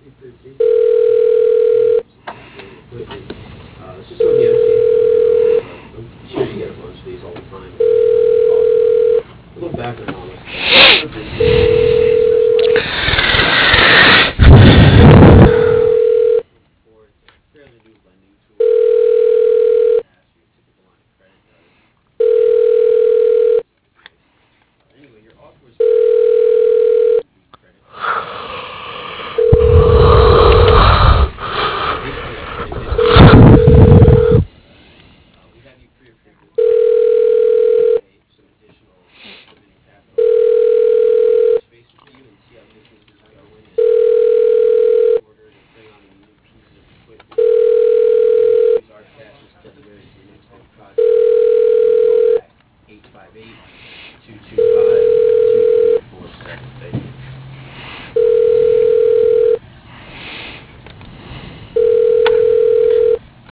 It's just so fancy. I'm sure you get a bunch of these all the time. Awesome. A little background on us.